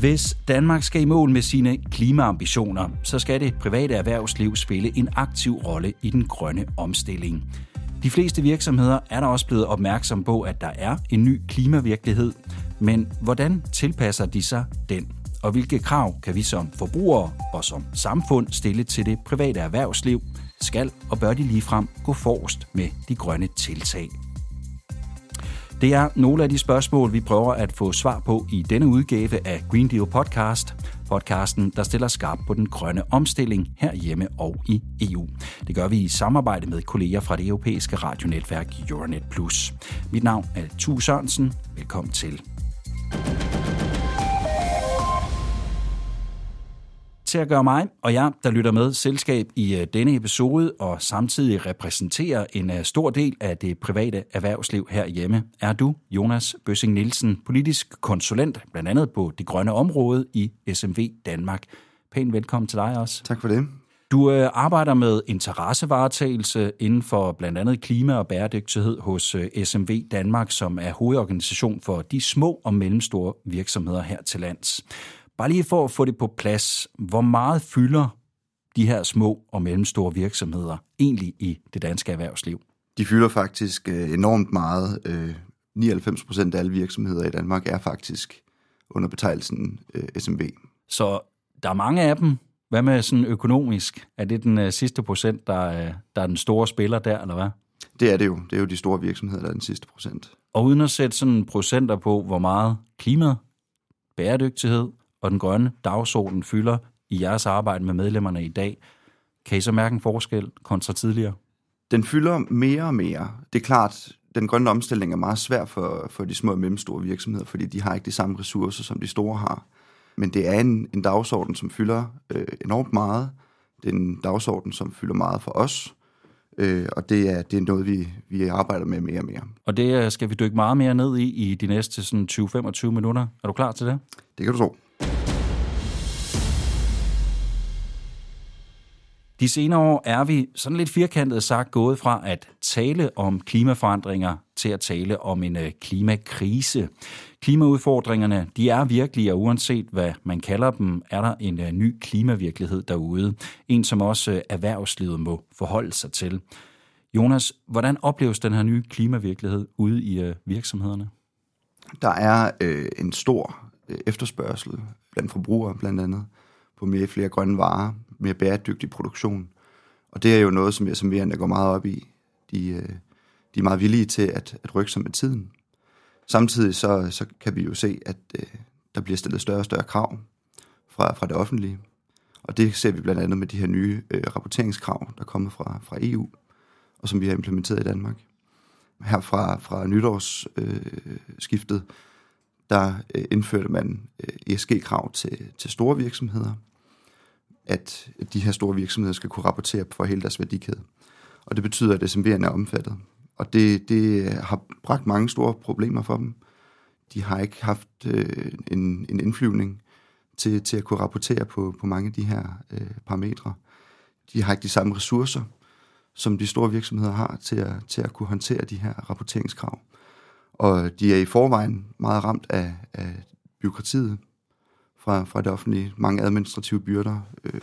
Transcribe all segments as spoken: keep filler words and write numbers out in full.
Hvis Danmark skal i mål med sine klimaambitioner, så skal det private erhvervsliv spille en aktiv rolle i den grønne omstilling. De fleste virksomheder er der også blevet opmærksom på, at der er en ny klimavirkelighed. Men hvordan tilpasser de sig den? Og hvilke krav kan vi som forbrugere og som samfund stille til det private erhvervsliv? Skal og bør de ligefrem gå forrest med de grønne tiltag? Det er nogle af de spørgsmål, vi prøver at få svar på i denne udgave af Green Deal Podcast. Podcasten, der stiller skarp på den grønne omstilling herhjemme og i E U. Det gør vi i samarbejde med kolleger fra det europæiske radionetværk Euronet Plus. Mit navn er Tue Sørensen. Velkommen til. Til at gøre mig og jer, der lytter med, selskab i denne episode og samtidig repræsenterer en stor del af det private erhvervsliv herhjemme, er du, Jonas Bøssing Nielsen, politisk konsulent, blandt andet på det grønne område i S M V Danmark. Pænt velkommen til dig også. Tak for det. Du arbejder med interessevaretagelse inden for blandt andet klima og bæredygtighed hos S M V Danmark, som er hovedorganisation for de små og mellemstore virksomheder her til lands. Bare lige for at få det på plads, hvor meget fylder de her små og mellemstore virksomheder egentlig i det danske erhvervsliv? De fylder faktisk enormt meget. nioghalvfems procent af alle virksomheder i Danmark er faktisk under betegnelsen S M V. Så der er mange af dem. Hvad med sådan økonomisk? Er det den sidste procent, der, der er den store spiller der, eller hvad? Det er det jo. Det er jo de store virksomheder, der er den sidste procent. Og uden at sætte sådan procenter på, hvor meget klima, bæredygtighed og den grønne dagsorden fylder i jeres arbejde med medlemmerne i dag, kan I så mærke en forskel kontra tidligere? Den fylder mere og mere. Det er klart, den grønne omstilling er meget svær for, for de små og mellemstore virksomheder, fordi de har ikke de samme ressourcer, som de store har. Men det er en, en dagsorden, som fylder øh, enormt meget. Det er en dagsorden, som fylder meget for os, øh, og det er, det er noget, vi, vi arbejder med mere og mere. Og det skal vi dykke meget mere ned i i de næste sådan tyve til femogtyve minutter. Er du klar til det? Det kan du tro. De senere år er vi sådan lidt firkantet sagt gået fra at tale om klimaforandringer til at tale om en klimakrise. Klimaudfordringerne, de er virkelige, og uanset hvad man kalder dem, er der en ny klimavirkelighed derude. En, som også erhvervslivet må forholde sig til. Jonas, hvordan opleves den her nye klimavirkelighed ude i virksomhederne? Der er øh, en stor efterspørgsel blandt forbrugere blandt andet på mere flere grønne varer, mere bæredygtig produktion. Og det er jo noget, som S M V'erne går meget op i. De, de er meget villige til at, at rykke sig med tiden. Samtidig så, så kan vi jo se, at øh, der bliver stillet større og større krav fra, fra det offentlige. Og det ser vi blandt andet med de her nye øh, rapporteringskrav, der kommer fra, fra E U, og som vi har implementeret i Danmark. Her fra, fra nytårsskiftet, øh, der øh, indførte man øh, E S G-krav til, til store virksomheder, at de her store virksomheder skal kunne rapportere for hele deres værdikæde. Og det betyder, at S M V'erne er omfattet. Og det, det har bragt mange store problemer for dem. De har ikke haft øh, en, en indflyvning til, til at kunne rapportere på, på mange af de her øh, parametre. De har ikke de samme ressourcer, som de store virksomheder har til at, til at kunne håndtere de her rapporteringskrav. Og de er i forvejen meget ramt af, af byråkratiet fra, fra det offentlige. Mange administrative byrder,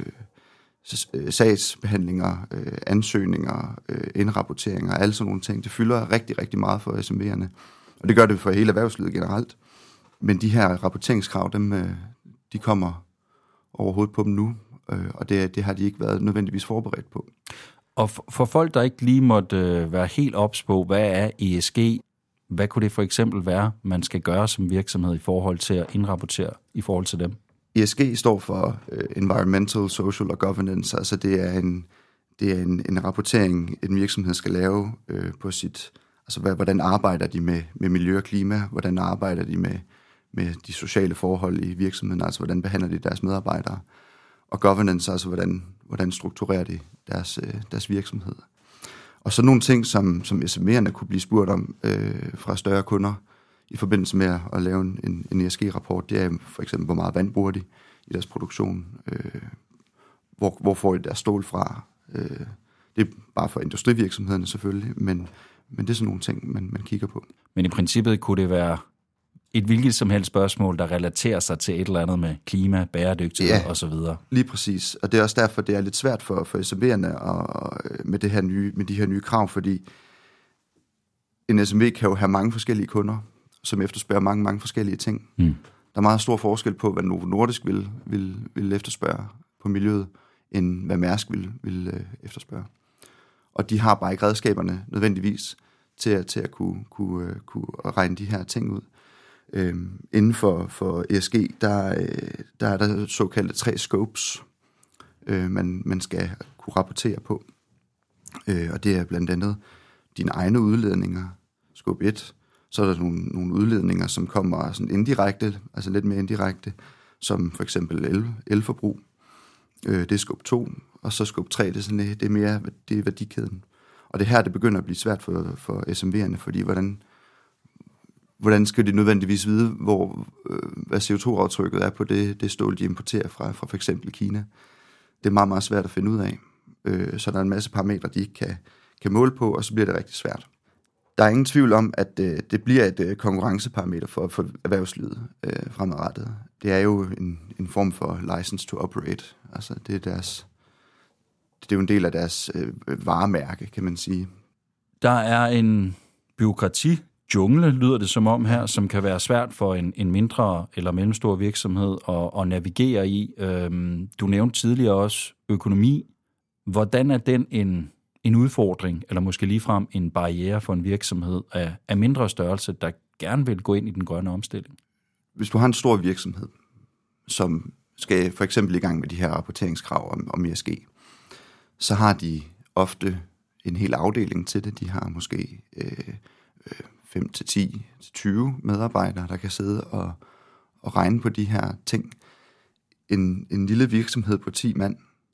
øh, sagsbehandlinger, øh, ansøgninger, øh, indrapporteringer, alle sådan nogle ting. Det fylder rigtig, rigtig meget for S M V'erne. Og det gør det for hele erhvervslivet generelt. Men de her rapporteringskrav, dem, øh, de kommer overhovedet på dem nu, øh, og det, det har de ikke været nødvendigvis forberedt på. Og for, for folk, der ikke lige måtte øh, være helt ops på, hvad er E S G? Hvad kunne det for eksempel være, man skal gøre som virksomhed i forhold til at indrapportere i forhold til dem? E S G står for uh, Environmental, Social og Governance. Altså det er en, det er en, en rapportering, en virksomhed skal lave uh, på sit... Altså hvordan arbejder de med, med miljø og klima? Hvordan arbejder de med, med de sociale forhold i virksomheden? Altså hvordan behandler de deres medarbejdere? Og governance, altså hvordan, hvordan strukturerer de deres, uh, deres virksomhed? Og så nogle ting, som, som S M V'erne kunne blive spurgt om øh, fra større kunder i forbindelse med at lave en, en E S G-rapport, det er for eksempel, hvor meget vand bruger de i deres produktion, øh, hvor, hvor får de deres stål fra. Øh, det er bare for industrivirksomhederne selvfølgelig, men, men det er sådan nogle ting, man, man kigger på. Men i princippet kunne det være et hvilket som helst spørgsmål, der relaterer sig til et eller andet med klima, bæredygtighed ja, osv. Lige præcis. Og det er også derfor, det er lidt svært for, for S M V'erne og, med, det her nye, med de her nye krav, fordi en S M V kan jo have mange forskellige kunder, som efterspørger mange, mange forskellige ting. Mm. Der er meget stor forskel på, hvad Novo Nordisk vil, vil, vil efterspørge på miljøet, end hvad Mærsk vil, vil efterspørge. Og de har bare ikke redskaberne nødvendigvis til at, til at kunne, kunne, kunne regne de her ting ud. Øhm, inden for, for E S G, der, der er der såkaldte tre scopes, øh, man, man skal kunne rapportere på. Øh, og det er blandt andet dine egne udledninger, scope et. Så er der nogle, nogle udledninger, som kommer sådan indirekte, altså lidt mere indirekte, som for eksempel el, elforbrug. Øh, det er scope to, og så scope tre, det er, sådan, det er mere det er værdikæden. Og det her, det begynder at blive svært for, for S M V'erne, fordi hvordan, hvordan skal de nødvendigvis vide, hvor, øh, hvad C O to aftrykket er på det, det stål, de importerer fra, fra for eksempel Kina. Det er meget, meget svært at finde ud af. Øh, så der er en masse parametre, de ikke kan, kan måle på, og så bliver det rigtig svært. Der er ingen tvivl om, at øh, det bliver et øh, konkurrenceparameter for, for erhvervslivet øh, fremadrettet. Det er jo en, en form for license to operate. Altså, det er deres... Det er jo en del af deres øh, varemærke, kan man sige. Der er en bureaukrati-jungle, lyder det som om her, som kan være svært for en, en mindre eller mellemstor virksomhed at, at navigere i. Øhm, du nævnte tidligere også økonomi. Hvordan er den en, en udfordring, eller måske ligefrem en barriere for en virksomhed af, af mindre størrelse, der gerne vil gå ind i den grønne omstilling? Hvis du har en stor virksomhed, som skal for eksempel i gang med de her rapporteringskrav om, om E S G, så har de ofte en hel afdeling til det. De har måske øh, fem til ti til tyve medarbejdere, der kan sidde og, og regne på de her ting. En, en lille virksomhed på ti mand,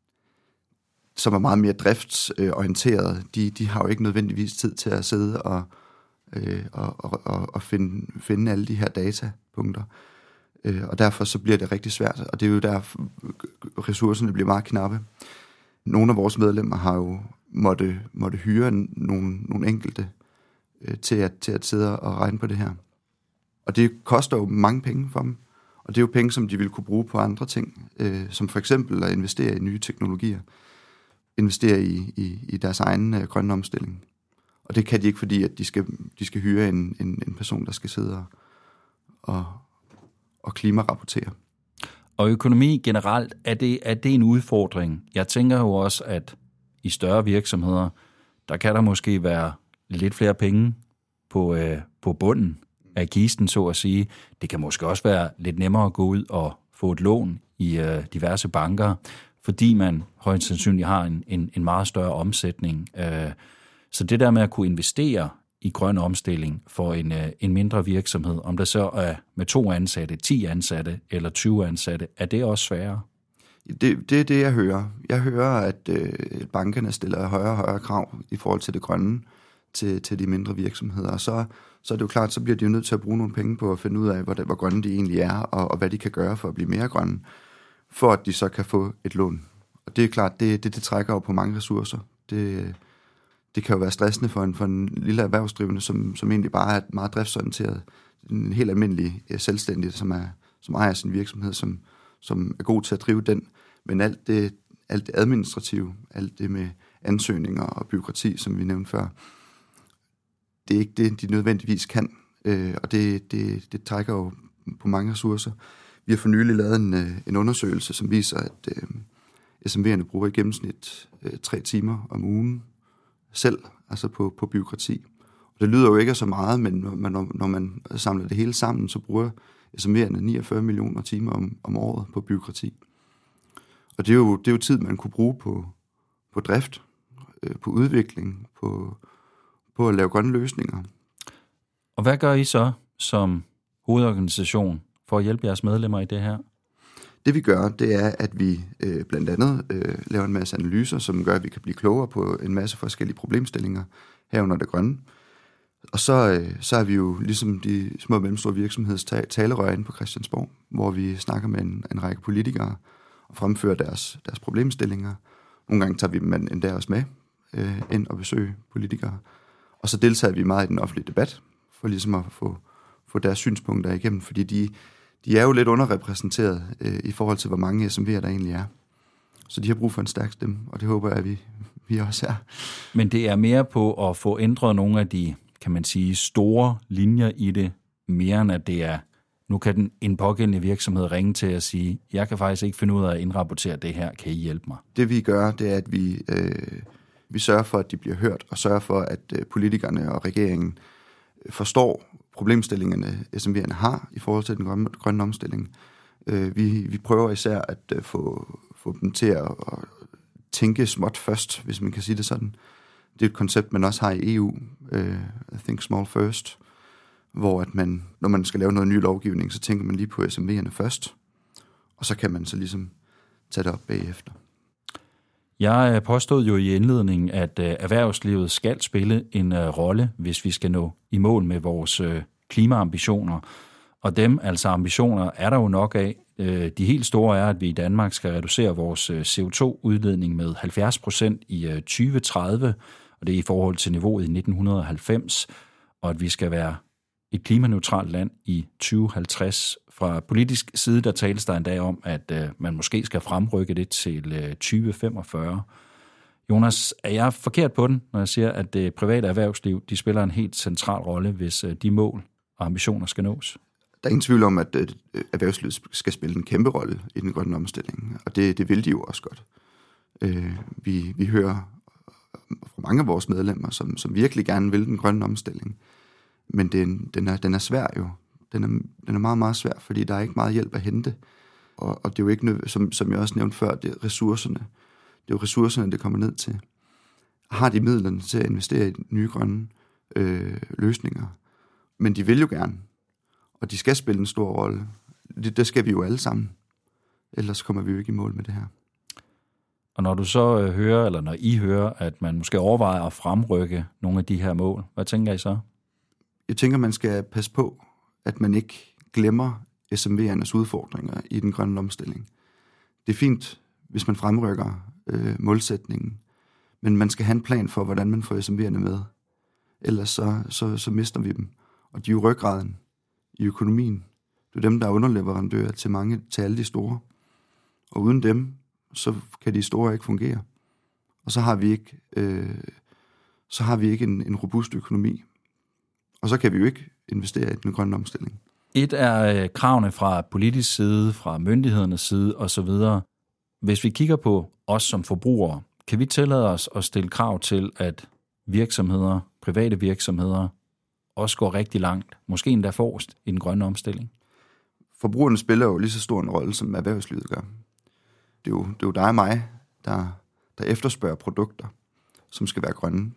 som er meget mere driftsorienteret, de, de har jo ikke nødvendigvis tid til at sidde og, øh, og, og, og finde, finde alle de her datapunkter. Øh, og derfor så bliver det rigtig svært, og det er jo der, ressourcerne bliver meget knappe. Nogle af vores medlemmer har jo måtte, måtte hyre nogle, nogle enkelte øh, til, at, til at sidde og regne på det her. Og det koster jo mange penge for dem. Og det er jo penge, som de vil kunne bruge på andre ting, øh, som for eksempel at investere i nye teknologier. Investere i, i, i deres egen øh, grønne omstilling. Og det kan de ikke, fordi at de skal, de skal hyre en, en, en person, der skal sidde og, og, og klimarapportere. Og økonomi generelt, er det, er det en udfordring? Jeg tænker jo også, at i større virksomheder, der kan der måske være lidt flere penge på, øh, på bunden af kisten, så at sige. Det kan måske også være lidt nemmere at gå ud og få et lån i øh, diverse banker, fordi man højst sandsynligt har en, en, en meget større omsætning. Øh, så det der med at kunne investere i grøn omstilling for en, en mindre virksomhed, om der så er med to ansatte, ti ansatte eller tyve ansatte, er det også sværere? Det, det er det, jeg hører. Jeg hører, at øh, bankerne stiller højere og højere krav i forhold til det grønne til, til de mindre virksomheder. Og så, så er det jo klart, så bliver de jo nødt til at bruge nogle penge på at finde ud af, hvor, hvor grønne de egentlig er, og, og hvad de kan gøre for at blive mere grønne, for at de så kan få et lån. Og det er klart, det, det, det trækker jo på mange ressourcer. Det Det kan jo være stressende for en, for en lille erhvervsdrivende, som, som egentlig bare er meget driftsorienteret. En helt almindelig selvstændig, som, er, som ejer sin virksomhed, som, som er god til at drive den. Men alt det, alt det administrative, alt det med ansøgninger og byråkrati, som vi nævnte før, det er ikke det, de nødvendigvis kan. Øh, og det, det, det trækker jo på mange ressourcer. Vi har for nylig lavet en, en undersøgelse, som viser, at øh, S M V'erne bruger i gennemsnit øh, tre timer om ugen selv, altså på, på byråkrati. Og det lyder jo ikke så meget, men når, når man samler det hele sammen, så bruger S M V'erne niogfyrre millioner timer om, om året på byråkrati. Og det er jo, det er jo tid, man kunne bruge på, på drift, øh, på udvikling, på, på at lave grønne løsninger. Og hvad gør I så som hovedorganisation for at hjælpe jeres medlemmer i det her? Det vi gør, det er, at vi øh, blandt andet øh, laver en masse analyser, som gør, at vi kan blive klogere på en masse forskellige problemstillinger herunder det grønne. Og så, øh, så er vi jo ligesom de små og mellemstore virksomheds talerør inde på Christiansborg, hvor vi snakker med en, en række politikere og fremfører deres, deres problemstillinger. Nogle gange tager vi dem endda også med øh, ind og besøge politikere. Og så deltager vi meget i den offentlige debat, for ligesom at få, få deres synspunkter igennem, fordi de, de er jo lidt underrepræsenteret øh, i forhold til, hvor mange S M V'er der egentlig er. Så de har brug for en stærk stemme, og det håber jeg, at vi, vi også er. Men det er mere på at få ændret nogle af de, kan man sige, store linjer i det, mere end at det er, nu kan den en pågældende virksomhed ringe til at sige, jeg kan faktisk ikke finde ud af at indrapportere det her, kan I hjælpe mig? Det vi gør, det er, at vi, øh, vi sørger for, at de bliver hørt, og sørger for, at øh, politikerne og regeringen forstår problemstillingerne, S M V'erne har i forhold til den grønne, grønne omstilling. Øh, vi, vi prøver især at øh, få, få dem til at, at tænke småt først, hvis man kan sige det sådan. Det er et koncept, man også har i E U, øh, Think Small First, hvor at man, når man skal lave noget ny lovgivning, så tænker man lige på S M V'erne først, og så kan man så ligesom tage det op bagefter. Jeg påstod jo i indledningen, at erhvervslivet skal spille en rolle, hvis vi skal nå i mål med vores klimaambitioner. Og dem, altså ambitioner, er der jo nok af. De helt store er, at vi i Danmark skal reducere vores C O to udledning med halvfjerds procent i tyve tredive, og det er i forhold til niveauet i nitten halvfems, og at vi skal være et klimaneutralt land i tyve halvtreds. Fra politisk side, der tales der endda om, at øh, man måske skal fremrykke det til øh, tyve femogfyrre. Jonas, er jeg forkert på den, når jeg siger, at det private erhvervsliv, de spiller en helt central rolle, hvis øh, de mål og ambitioner skal nås? Der er ingen tvivl om, at øh, erhvervslivet skal spille en kæmpe rolle i den grønne omstilling, og det, det vil de jo også godt. Øh, vi, vi hører fra mange af vores medlemmer, som, som virkelig gerne vil den grønne omstilling, men den, den, er, den er svær jo. Den er, den er meget, meget svær, fordi der er ikke meget hjælp at hente. Og, og det er jo ikke, nød, som, som jeg også nævnte før, det er ressourcerne. Det er jo ressourcerne, det kommer ned til. Har de midlerne til at investere i nye grønne øh, løsninger? Men de vil jo gerne, og de skal spille en stor rolle. Det, det skal vi jo alle sammen. Ellers kommer vi jo ikke i mål med det her. Og når du så øh, hører, eller når I hører, at man måske overvejer at fremrykke nogle af de her mål, hvad tænker I så? Jeg tænker, man skal passe på, at man ikke glemmer S M V'ernes udfordringer i den grønne omstilling. Det er fint, hvis man fremrykker øh, målsætningen, men man skal have en plan for, hvordan man får S M V'erne med. Ellers så, så, så mister vi dem. Og de er jo ryggraden i økonomien. Det er dem, der er underleverandører til, mange, til alle de store. Og uden dem, så kan de store ikke fungere. Og så har vi ikke, øh, så har vi ikke en, en robust økonomi. Og så kan vi jo ikke investere i den grønne omstilling. Et er kravene fra politisk side, fra myndighedernes side osv. Hvis vi kigger på os som forbrugere, kan vi tillade os at stille krav til, at virksomheder, private virksomheder, også går rigtig langt, måske endda forrest i den grønne omstilling? Forbrugerne spiller jo lige så stor en rolle, som erhvervslivet gør. Det er jo, det er jo dig og mig, der, der efterspørger produkter, som skal være grønne.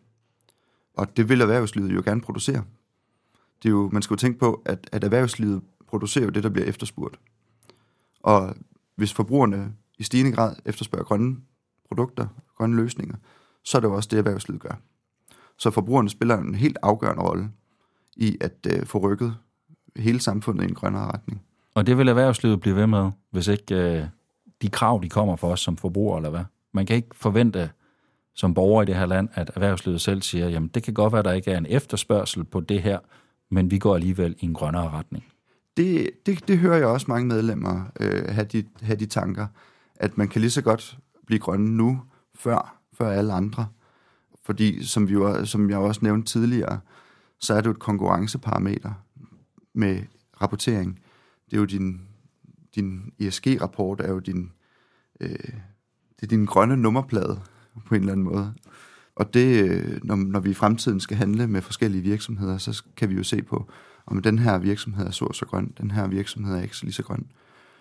Og det vil erhvervslivet jo gerne producere. Det er jo, man skal jo tænke på, at, at erhvervslivet producerer jo det, der bliver efterspurgt. Og hvis forbrugerne i stigende grad efterspørger grønne produkter, grønne løsninger, så er det jo også det, erhvervslivet gør. Så forbrugerne spiller en helt afgørende rolle i at uh, få rykket hele samfundet i en grønnere retning. Og det vil erhvervslivet blive ved med, hvis ikke uh, de krav, de kommer for os som forbrugere, eller hvad? Man kan ikke forvente som borger i det her land, at erhvervslivet selv siger, jamen det kan godt være, at der ikke er en efterspørgsel på det her, men vi går alligevel i en grønnere retning. Det, det, det hører jeg også mange medlemmer øh, have, de, have de tanker, at man kan lige så godt blive grønne nu, før, før alle andre. Fordi, som, vi jo, som jeg også nævnte tidligere, så er det jo et konkurrenceparameter med rapportering. Det er jo din, din E S G-rapport, er jo din, øh, det er din grønne nummerplade på en eller anden måde. Og det, når, når vi i fremtiden skal handle med forskellige virksomheder, så kan vi jo se på, om den her virksomhed er så så grøn, den her virksomhed er ikke så lige så grøn.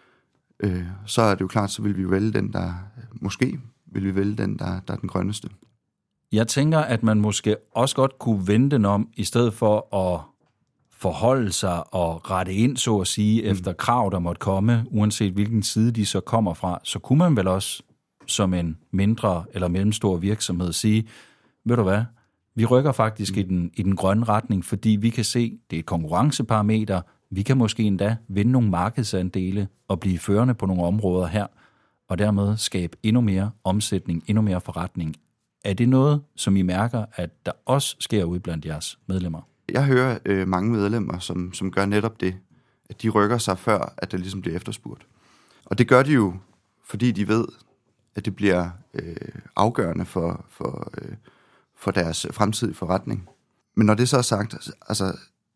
Øh, så er det jo klart, så vil vi jo vælge den, der, måske vil vi vælge den, der, der er den grønneste. Jeg tænker, at man måske også godt kunne vende den om, i stedet for at forholde sig og rette ind, så at sige, mm. efter krav, der måtte komme, uanset hvilken side de så kommer fra, så kunne man vel også som en mindre eller mellemstor virksomhed sige, ved du hvad, vi rykker faktisk mm. i, den, i den grønne retning, fordi vi kan se, det er et konkurrenceparameter, vi kan måske endda vinde nogle markedsandele og blive førende på nogle områder her, og dermed skabe endnu mere omsætning, endnu mere forretning. Er det noget, som I mærker, at der også sker ude blandt jeres medlemmer? Jeg hører øh, mange medlemmer, som, som gør netop det, at de rykker sig før, at det ligesom bliver efterspurgt. Og det gør de jo, fordi de ved, at det bliver øh, afgørende for, for, øh, for deres fremtidige forretning. Men når det så er sagt, altså,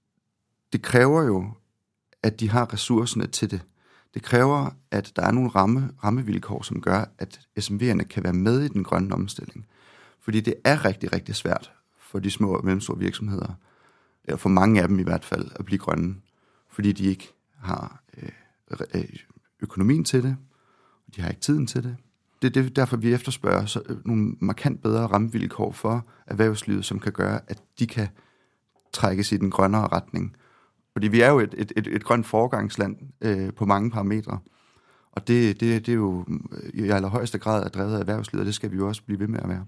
det kræver jo, at de har ressourcerne til det. Det kræver, at der er nogle ramme, rammevilkår, som gør, at S M V'erne kan være med i den grønne omstilling. Fordi det er rigtig, rigtig svært for de små og mellemstore virksomheder, eller for mange af dem i hvert fald, at blive grønne, fordi de ikke har øh, økonomien til det, og de har ikke tiden til det. Det er derfor, vi efterspørger så nogle markant bedre rammevilkår for erhvervslivet, som kan gøre, at de kan trækkes i den grønnere retning. Fordi vi er jo et, et, et, et grønt foregangsland øh, på mange parametre, og det, det, det er jo i allerhøjeste grad drevet af erhvervslivet, og det skal vi jo også blive ved med at være.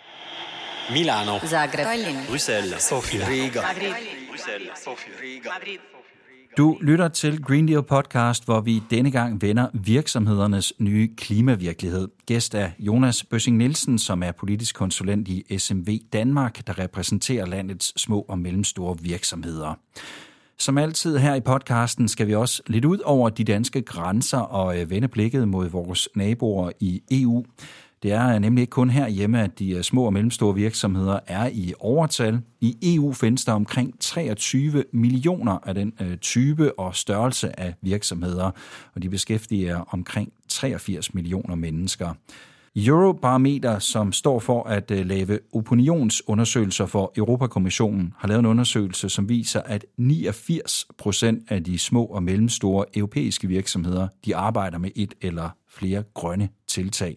Milano, Zagreb, Bruxelles, Sofia, Riga, Bruxelles, Sofia, Riga. Du lytter til Green Deal Podcast, hvor vi denne gang vender virksomhedernes nye klimavirkelighed. Gæst er Jonas Bøssing Nielsen, som er politisk konsulent i S M V Danmark, der repræsenterer landets små og mellemstore virksomheder. Som altid her i podcasten skal vi også lidt ud over de danske grænser og vende blikket mod vores naboer i E U. Det er nemlig ikke kun herhjemme, at de små og mellemstore virksomheder er i overtal. I E U findes der omkring treogtyve millioner af den øh, type og størrelse af virksomheder, og de beskæftiger omkring treogfirs millioner mennesker. Eurobarometer, som står for at øh, lave opinionsundersøgelser for Europakommissionen, har lavet en undersøgelse, som viser, at niogfirs procent af de små og mellemstore europæiske virksomheder, de arbejder med et eller flere grønne tiltag.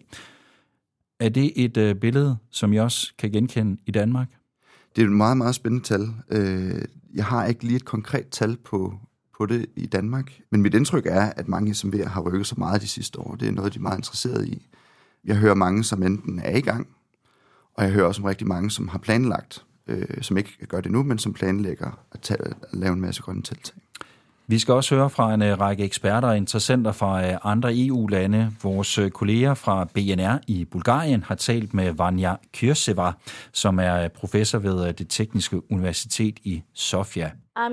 Er det et øh, billede, som I også kan genkende i Danmark? Det er et meget, meget spændende tal. Jeg har ikke lige et konkret tal på, på det i Danmark, men mit indtryk er, at mange S M V'er har rykket så meget de sidste år. Det er noget, de er meget interesserede i. Jeg hører mange, som enten er i gang, og jeg hører også om rigtig mange, som har planlagt, øh, som ikke gør det nu, men som planlægger at, tage, at lave en masse grønne tiltag. Vi skal også høre fra en række eksperter og interessenter fra andre E U-lande. Vores kolleger fra B N R i Bulgarien har talt med Vanja Kyrseva, som er professor ved det tekniske universitet i Sofia.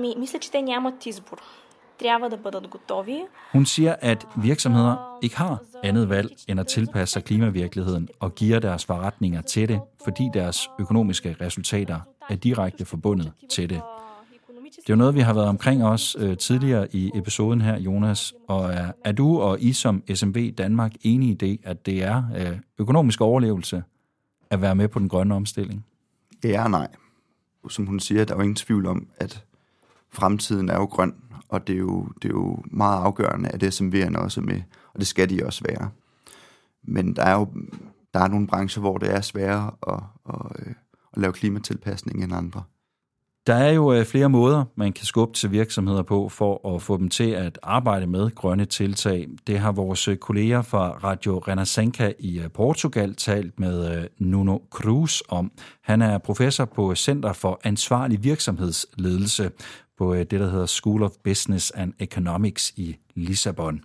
Hun siger, at virksomheder ikke har andet valg end at tilpasse sig klimavirkeligheden og geare deres forretninger til det, fordi deres økonomiske resultater er direkte forbundet til det. Det er jo noget, vi har været omkring os øh, tidligere i episoden her, Jonas. Og er, er du og I som S M V Danmark enige i det, at det er øh, økonomisk overlevelse at være med på den grønne omstilling? Ja og nej. Som hun siger, der er jo ingen tvivl om, at fremtiden er jo grøn, og det er jo, det er jo meget afgørende, at S M V'erne også er med, og det skal de også være. Men der er jo der er nogle brancher, hvor det er sværere at, at, at lave klimatilpasning end andre. Der er jo flere måder, man kan skubbe til virksomheder på for at få dem til at arbejde med grønne tiltag. Det har vores kolleger fra Radio Renascença i Portugal talt med Nuno Cruz om. Han er professor på Center for Ansvarlig Virksomhedsledelse på det, der hedder School of Business and Economics i Lissabon.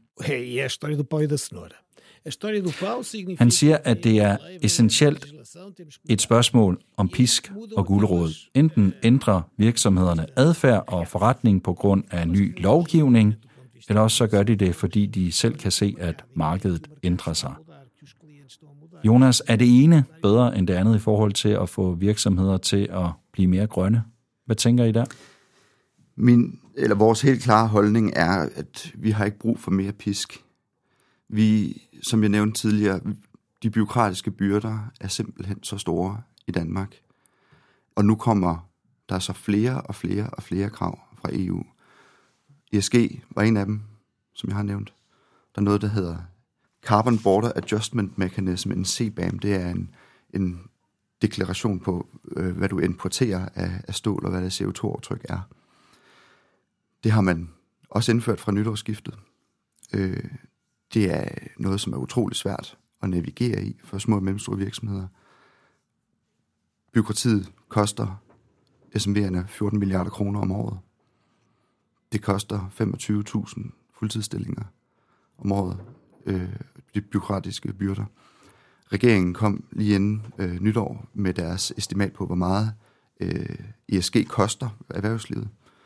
Han siger, at det er essentielt et spørgsmål om pisk og gulerod. Enten ændrer virksomhederne adfærd og forretning på grund af ny lovgivning, eller også så gør de det, fordi de selv kan se, at markedet ændrer sig. Jonas, er det ene bedre end det andet i forhold til at få virksomheder til at blive mere grønne? Hvad tænker I der? Min, eller vores helt klare holdning er, at vi har ikke brug for mere pisk. Vi, som jeg nævnte tidligere, de bureaukratiske byrder er simpelthen så store i Danmark. Og nu kommer der så flere og flere og flere krav fra E U. E S G var en af dem, som jeg har nævnt. Der er noget, der hedder Carbon Border Adjustment Mechanism, en C B A M. Det er en, en deklaration på, øh, hvad du importerer af, af stål og hvad det C O to aftryk er. Det har man også indført fra nytårsskiftet. Øh, Det er noget, som er utrolig svært at navigere i for små og mellemstore virksomheder. Bureaukratiet koster S M V'erne fjorten milliarder kroner om året. Det koster femogtyve tusind fuldtidsstillinger om året, øh, de bureaukratiske byrder. Regeringen kom lige inden øh, nytår med deres estimat på, hvor meget øh, E S G koster erhvervslivet.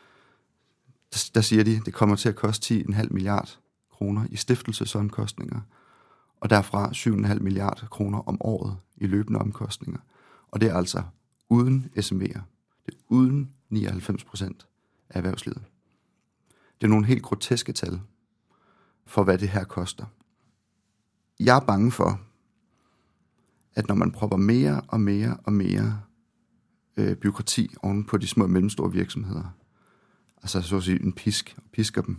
Der, der siger de, at det kommer til at koste ti komma fem milliard kroner i stiftelsesomkostninger, og derfra syv komma fem milliard kroner om året i løbende omkostninger. Og det er altså uden S M V'er. Det er uden nioghalvfems procent af erhvervslivet. Det er nogle helt groteske tal for, hvad det her koster. Jeg er bange for, at når man propper mere og mere og mere øh, byråkrati oven på de små og mellemstore virksomheder, altså så at sige en pisk, og pisker dem,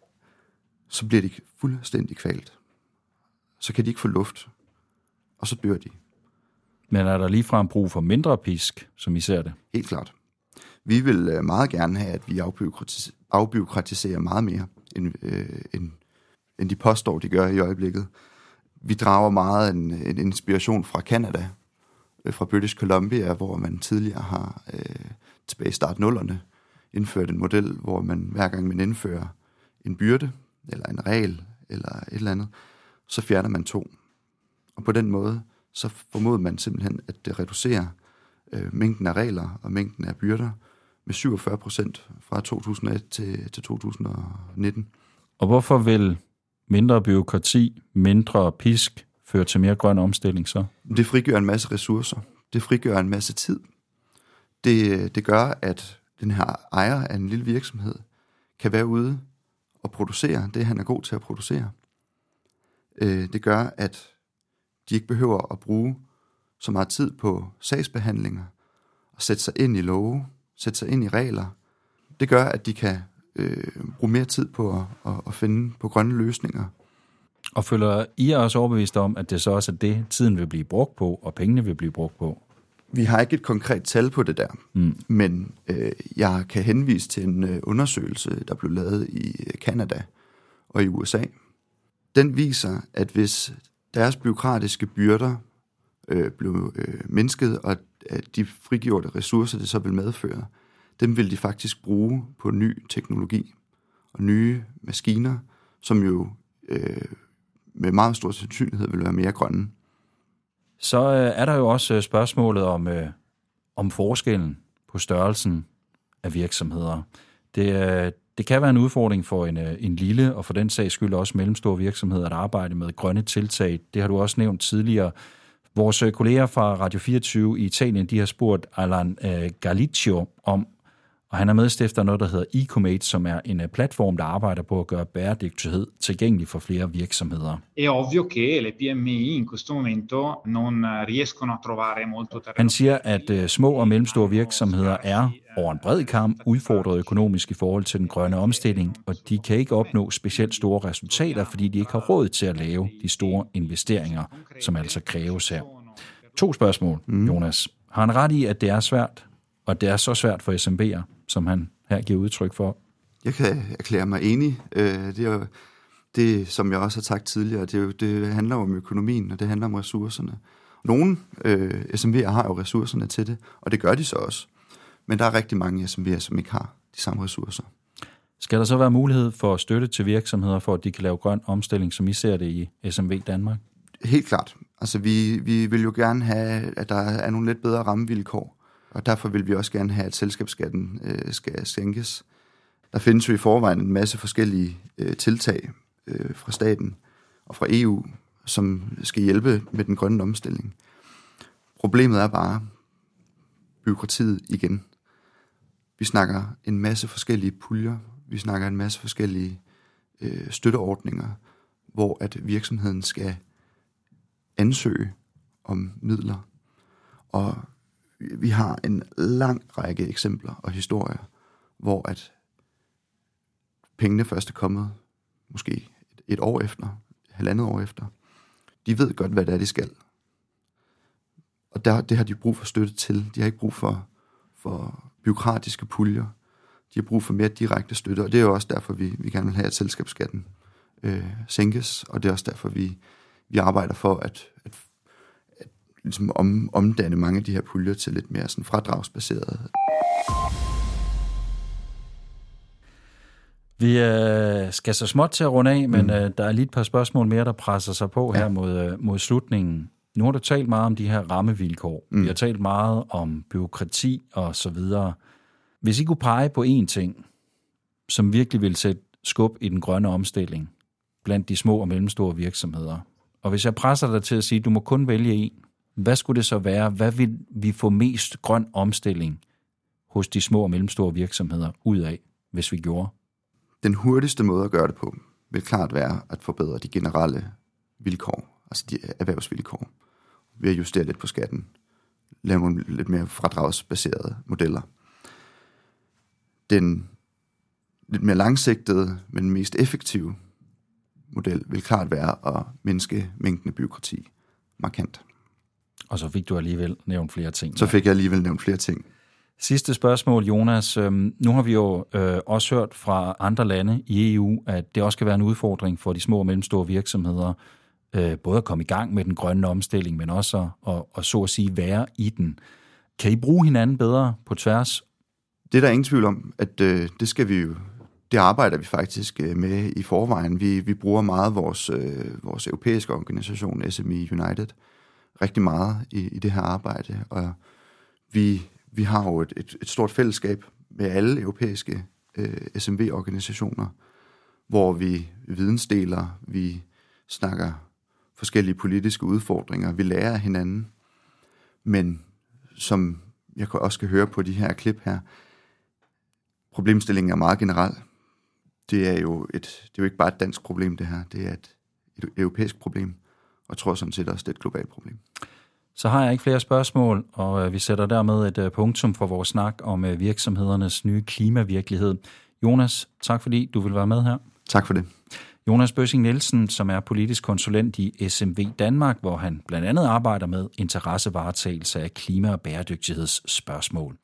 så bliver de fuldstændig kvalt. Så kan de ikke få luft, og så dør de. Men er der ligefrem brug for mindre pisk, som I ser det? Helt klart. Vi vil meget gerne have, at vi afbyråkratiserer, afbyråkratiserer meget mere, end, øh, end, end de påstår, de gør i øjeblikket. Vi drager meget en, en inspiration fra Canada, øh, fra British Columbia, hvor man tidligere har øh, tilbage i start nullerne indført en model, hvor man hver gang man indfører en byrde, eller en regel, eller et eller andet, så fjerner man to. Og på den måde, så formoder man simpelthen at reducere øh, mængden af regler og mængden af byrder med syvogfyrre procent fra to tusind og et til, til to tusind og nitten. Og hvorfor vil mindre byråkrati, mindre pisk føre til mere grøn omstilling så? Det frigør en masse ressourcer. Det frigør en masse tid. Det, det gør, at den her ejer af en lille virksomhed kan være ude og producere det, han er god til at producere. Det gør, at de ikke behøver at bruge så meget tid på sagsbehandlinger og sætte sig ind i love, sætte sig ind i regler. Det gør, at de kan øh, bruge mere tid på at, at, at finde på grønne løsninger. Og føler I også overbevist om, at det så også er det, tiden vil blive brugt på, og pengene vil blive brugt på? Vi har ikke et konkret tal på det der, mm. men øh, jeg kan henvise til en øh, undersøgelse, der blev lavet i Canada og i U S A. Den viser, at hvis deres bureaukratiske byrder øh, blev øh, mindsket, og at de frigjorte ressourcer, det så vil medføre, dem vil de faktisk bruge på ny teknologi og nye maskiner, som jo øh, med meget stor sandsynlighed vil være mere grønne. Så øh, er der jo også spørgsmålet om, øh, om forskellen på størrelsen af virksomheder. Det, øh, det kan være en udfordring for en, øh, en lille, og for den sags skyld også mellemstore virksomheder, at arbejde med grønne tiltag. Det har du også nævnt tidligere. Vores kolleger fra Radio fireogtyve i Italien, de har spurgt Alan øh, Galiccio om, og han er medstifter af noget, der hedder Ecomate, som er en platform, der arbejder på at gøre bæredygtighed tilgængelig for flere virksomheder. È ovvio che le P M I in questo momento non riescono a trovare molto terreno. Han siger, at små og mellemstore virksomheder er over en bred kam udfordret økonomisk i forhold til den grønne omstilling, og de kan ikke opnå specielt store resultater, fordi de ikke har råd til at lave de store investeringer, som altså kræves her. To spørgsmål, Jonas. Har han ret i, at det er svært, og det er så svært for S M B'er, som han her giver udtryk for? Jeg kan erklære mig enig. Det er jo det, som jeg også har sagt tidligere, det, er jo, det handler om økonomien, og det handler om ressourcerne. Nogle øh, S M B'er har jo ressourcerne til det, og det gør de så også. Men der er rigtig mange S M B'er, som ikke har de samme ressourcer. Skal der så være mulighed for støtte til virksomheder, for at de kan lave grøn omstilling, som I ser det i S M V Danmark? Helt klart. Altså, vi, vi vil jo gerne have, at der er nogle lidt bedre rammevilkår, og derfor vil vi også gerne have, at selskabsskatten øh, skal sænkes. Der findes jo i forvejen en masse forskellige øh, tiltag øh, fra staten og fra E U, som skal hjælpe med den grønne omstilling. Problemet er bare bureaukratiet igen. Vi snakker en masse forskellige puljer, vi snakker en masse forskellige øh, støtteordninger, hvor at virksomheden skal ansøge om midler. Og vi har en lang række eksempler og historier, hvor at pengene først er kommet måske et, et år efter, halvandet år efter. De ved godt, hvad det er, de skal. Og der, det har de brug for støtte til. De har ikke brug for, for bureaukratiske puljer. De har brug for mere direkte støtte, og det er jo også derfor, vi, vi gerne vil have, at selskabsskatten øh, sænkes, og det er også derfor, vi, vi arbejder for at, at, at ligesom om, omdanne mange af de her puljer til lidt mere sådan fradragsbaserede. Vi øh, skal så småt til at runde af, men mm. øh, der er lige et par spørgsmål mere, der presser sig på ja. her mod, øh, mod slutningen. Nu har du talt meget om de her rammevilkår. Mm. Vi har talt meget om bureaukrati og så videre. Hvis I kunne pege på én ting, som virkelig vil sætte skub i den grønne omstilling blandt de små og mellemstore virksomheder, og hvis jeg presser dig til at sige, at du må kun vælge en, hvad skulle det så være? Hvad vil vi få mest grøn omstilling hos de små og mellemstore virksomheder ud af, hvis vi gjorde? Den hurtigste måde at gøre det på vil klart være at forbedre de generelle vilkår, altså de erhvervsvilkår, ved at justere lidt på skatten, lave nogle lidt mere fradragsbaserede modeller. Den lidt mere langsigtede, men mest effektive model vil klart være at mindske mængden af bureaukrati markant. Og så fik du alligevel nævnt flere ting. Så fik jeg alligevel nævnt flere ting. Sidste spørgsmål, Jonas. Nu har vi jo øh, også hørt fra andre lande i E U, at det også kan være en udfordring for de små og mellemstore virksomheder, øh, både at komme i gang med den grønne omstilling, men også at, at, at så at sige være i den. Kan I bruge hinanden bedre på tværs? Det er der ingen tvivl om, at øh, det skal vi jo, det arbejder vi faktisk øh, med i forvejen. Vi, vi bruger meget vores, øh, vores europæiske organisation, S M E United, rigtig meget i, i det her arbejde, og vi Vi har jo et, et, et stort fællesskab med alle europæiske øh, S M V-organisationer, hvor vi vidensdeler, vi snakker forskellige politiske udfordringer, vi lærer af hinanden. Men som jeg også kan høre på de her klip her, problemstillingen er meget generel. Det er jo, et, det er jo ikke bare et dansk problem, det her. Det er et, et europæisk problem, og jeg tror sådan set også, det er et globalt problem. Så har jeg ikke flere spørgsmål, og vi sætter dermed et punktum for vores snak om virksomhedernes nye klimavirkelighed. Jonas, tak fordi du vil være med her. Tak for det. Jonas Bøssing Nielsen, som er politisk konsulent i S M V Danmark, hvor han blandt andet arbejder med interessevaretagelse af klima- og bæredygtighedsspørgsmål.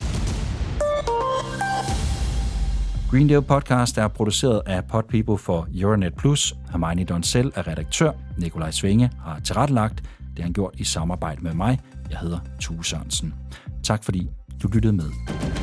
Greendale Podcast er produceret af Podpeople for Euronet Plus. Hermione Donsel er redaktør. Nikolaj Svinge har tilrettelagt. Det har han gjort i samarbejde med mig. Jeg hedder Tue Sørensen. Tak fordi du lyttede med.